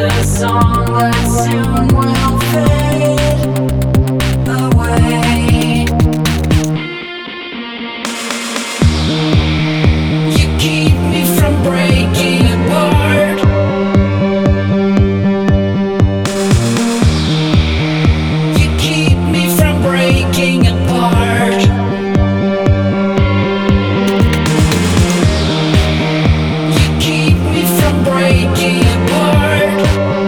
a song that soon will fade away. You keep me from breaking apart. You keep me from breaking apart. You keep me from breaking apart.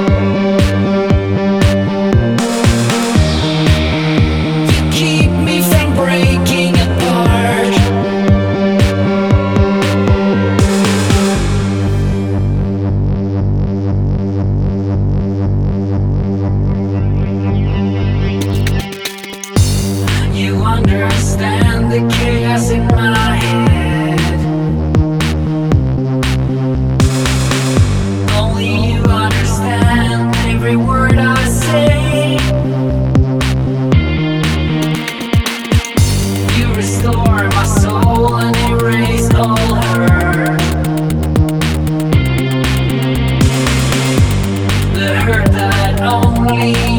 You keep me from breaking apart. You understand the chaos in my head. Only you understand every word I say. You restore my soul and erase all hurt. The hurt that only